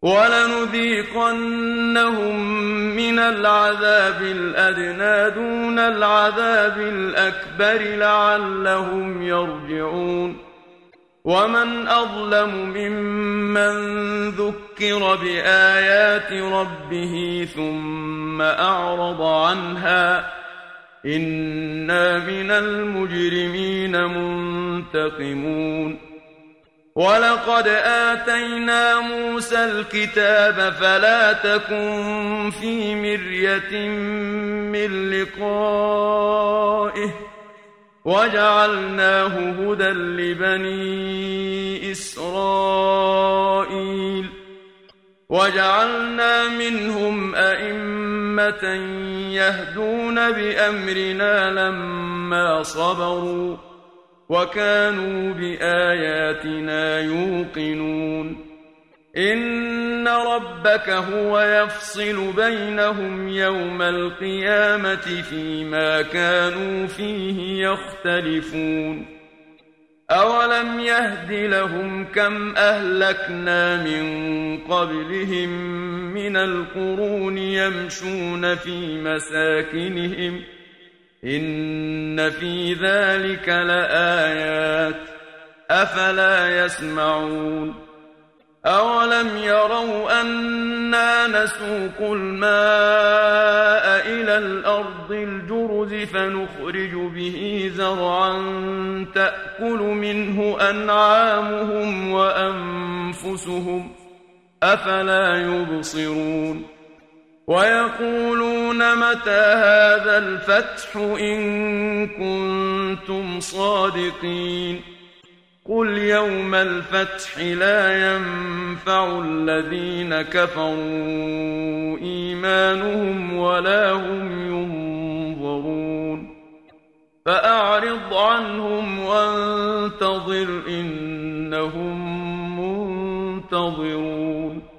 وَلَنُذِيقَنَّهُم مِّنَ الْعَذَابِ الْأَدْنَىٰ دُونَ الْعَذَابِ الْأَكْبَرِ لَعَلَّهُمْ يَرْجِعُونَ وَمَنْ أَظْلَمُ مِمَّن ذُكِّرَ بِآيَاتِ رَبِّهِ ثُمَّ أَعْرَضَ عَنْهَا إِنَّا مِنَ الْمُجْرِمِينَ مُنتَقِمُونَ وَلَقَدْ آتَيْنَا مُوسَى الْكِتَابَ فَلَا تَكُن فِي مِرْيَةٍ مِّن لِّقَائِهِ وَجَعَلْنَاهُ هُدًى لِّبَنِي إِسْرَائِيلَ وَجَعَلْنَا مِنْهُمْ أَئِمَّةً يَهْدُونَ بِأَمْرِنَا لَمَّا صَبَرُوا وَكَانُوا بِآيَاتِنَا يُوقِنُونَ إِنَّ رَبَّكَ هُوَ يَفْصِلُ بَيْنَهُمْ يَوْمَ الْقِيَامَةِ فِيمَا كَانُوا فِيهِ يَخْتَلِفُونَ أَوَلَمْ يَهْدِ لَهُمْ كَمْ أَهْلَكْنَا مِن قَبْلِهِم مِّنَ الْقُرُونِ يَمْشُونَ فِي مَسَاكِنِهِمْ إِنَّ فِي ذَلِكَ لَآيَاتٍ أَفَلَا يَسْمَعُونَ أَوَلَمْ يَرَوْا أَنَّا نَسُوقُ الْمَاءَ إِلَى الْأَرْضِ الْجُرُزِ فَنُخْرِجُ بِهِ زَرْعًا تَأْكُلُ مِنْهُ أَنْعَامُهُمْ وَأَنفُسُهُمْ أَفَلَا يُبْصِرُونَ وَيَقُولُونَ مَتَىٰ هَٰذَا الْفَتْحُ إِن كُنتُمْ صَادِقِينَ قُلْ يَوْمَ الْفَتْحِ لَا يَنفَعُ الَّذِينَ كَفَرُوا إِيمَانُهُمْ وَلَا هُمْ يُنظَرُونَ فَأَعْرِضْ عَنْهُمْ وَانتَظِرْ إِنَّهُم مُّنتَظِرُونَ